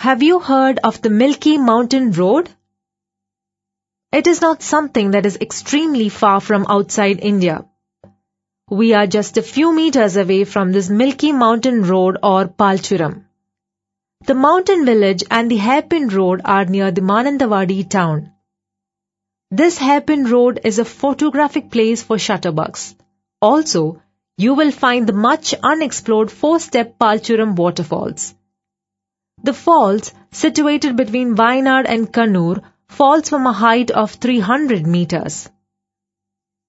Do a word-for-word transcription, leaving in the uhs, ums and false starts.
Have you heard of the Milky Mountain Road? It is not something that is extremely far from outside India. We are just a few meters away from this Milky Mountain Road or Palchuram. The mountain village and the hairpin road are near the Mananthavadi town. This hairpin road is a photographic place for shutterbugs. Also, you will find the much unexplored four-step Palchuram waterfalls. The falls, situated between Wayanad and Kannur, falls from a height of three hundred meters.